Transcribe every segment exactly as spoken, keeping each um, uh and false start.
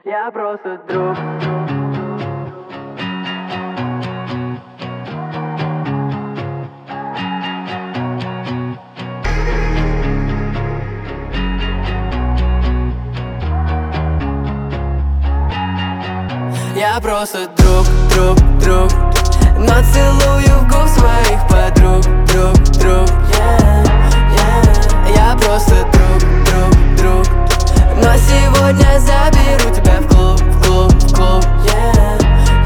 Я просто друг. Я просто друг, друг, друг. Но целую в губ своих подруг, друг, друг, yeah, yeah. Я просто друг, друг, друг. Но сегодня заберу тебя в клуб, в клуб, в клуб, yeah,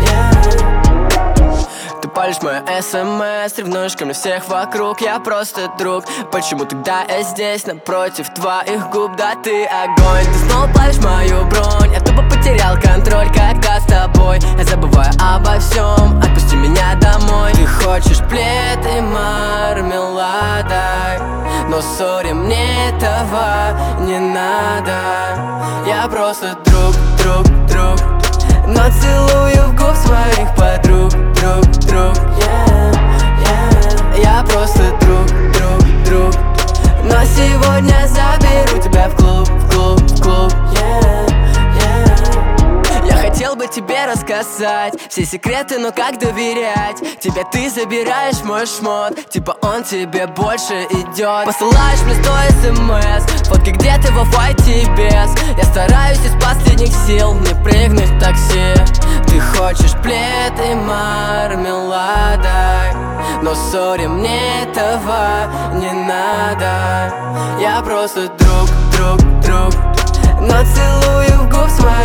yeah. Ты палишь мои смс, ревнуешь ко мне всех вокруг. Я просто друг. Почему тогда я здесь, напротив твоих губ? Да ты огонь, ты снова плавишь мою бронь. Я тупо потерял контроль, когда с тобой. Я забываю обо всем, отпусти меня домой. Ты хочешь плед и мармелада, но сори, мне этого не надо. Я просто друг, друг, друг. Но целую в губ своих подруг, друг, друг, yeah, yeah. Я просто друг, друг, друг. Но сегодня заберу тебя в клуб, в клуб, в клуб, yeah, yeah. Я хотел бы тебе рассказать все секреты, но как доверять тебе? Ты забираешь мой шмот, типа он тебе больше идет. Посылаешь мне сто смс, фотки, где ты во файте без. Я стараюсь из последних сил не прыгнуть в такси. Ты хочешь плед и мармелада, но сори, мне этого не надо. Я просто друг, друг, друг. Но целую в губ своих